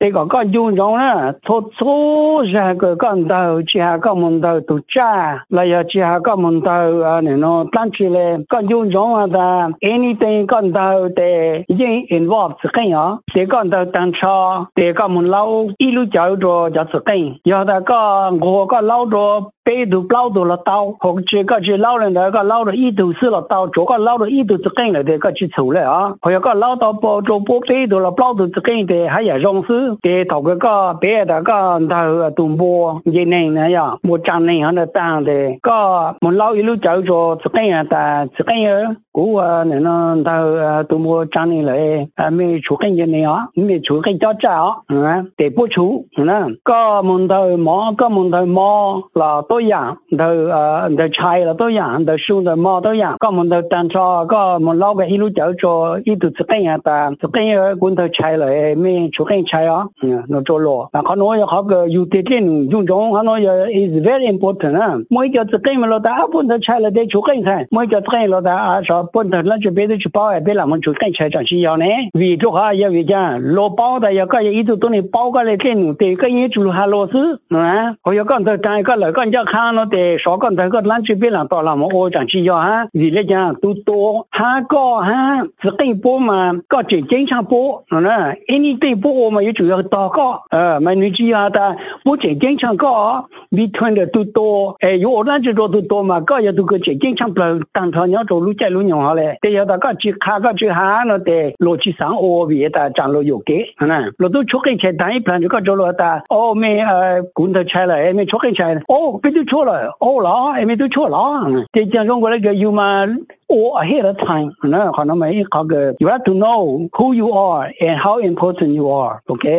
thế có con dung giống á thốt số ra cái con tàu chỉ hà con môn tàu tụ cha là giờ chỉ hà con môn tàu này nó tăng chỉ là con dung giống là anything con tàu để yên involve sự kiện đó để con tàu tăng cho để con môn lâu ít lúc cháu rồi cho sự kiện giờ ta có ngô có lâu rồi bé đủ lâu rồi là tàu hoặc chỉ có chỉ lâu lên đó có lâu rồi ít đủ sự là tàu chỗ có lâu rồi ít đủ sự kiện là để có chỉ thủ lại à hoặc có lâu tàu bộ chỗ bộ bé đủ là lâu đủ sự kiện để hay là rong sư để thầu cái có bé đó có tàu tụm bộ như này này à một trăm này hắn ta để có một lâu ít lúc cháu rồi sự kiện ta sự kiện cũ này nó tàu tụm bộ trăm này lại mình chủ cái như này á mình chủ cái cho cháu để bố chú có một thời mò là tôi dạng đời trai là tôi dạng đời xuân đời mò tôi dạng có một thời tan cho có một lâu cái ilu cháu cho ít được cái nhà ta cái quân thời trai là mình chủ cái trai á nó cho lo màเขาnóiเขาcái utility dùng trongเขาnói is very important mỗi cái cái mà lo ta quân thời trai là để chủ cái trai mỗi cái lo ta cho quân thời là cho biết được bảo vệ là mình chủ cái trai chẳng chỉ要呢vì chỗ ha ya vì cha lo bảo da ya cái ít được tôi này bảo cái này cái để cái gì chủ ha lo sư nè hồi con thời trai cái lời con cho khang nó để số con thời cái lãnh chỉ biết là to là một ô chẳng chỉ要ha vì lấy cha tu to ha có ha sự cái bộ mà có chỉ chính xác bộ nè anything bộ mà chủ要to có mà你只要ta不只经常có between the tu to有lãnh chỉ做tu to mà có ya tu cái chỉ经常了当场要做路在路用好嘞để ya ta có chỉ khá có chỉ ha nó để lộ chỉ sáng ô vì ta chẳng lộ有给nè lộ tu chúc cái chuyện đại planก็做了ta ô mẹ cũng được chạy lại em chúc cái chuyện ô bị tu chua rồi ô là em tu chua là để cho chúng tôi cái you mà or ahead of time. No, you have to know who you are and how important you are. Okay.